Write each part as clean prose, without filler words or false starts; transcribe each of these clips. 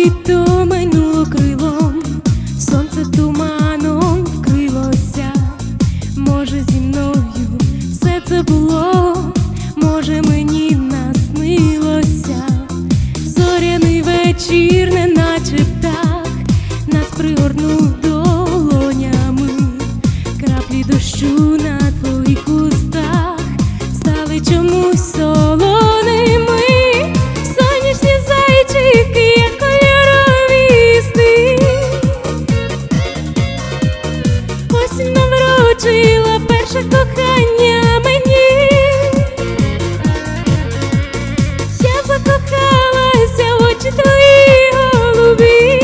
літо майнуло крилом, сонце туманом вкрилося. Може, зі мною все це було, може, мені наснилося. Зоряний вечір, неначе птах, нас пригорнув долонями. Краплі дощу на твоїх устах стали чомусь солоними. Сонячні зайчики, як кольорові сни. Осінь наврочила перше кохання мені. Я закохалася в очі твої голубі.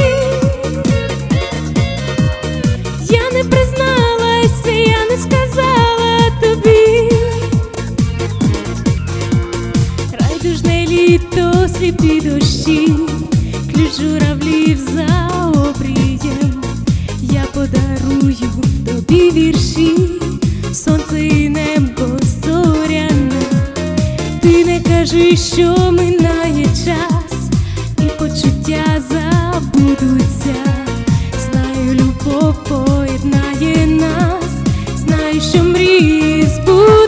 Я не призналася, я не сказала тобі. Райдужне літо, сліпі дощі, ключ журавлів за обрієм. Я подарую тобі вірші, сонце і небо зоряне. Ти не кажи, що минає час, і почуття забудуться. Знаю, любов поєднає нас, знаю, що мрії збудуться.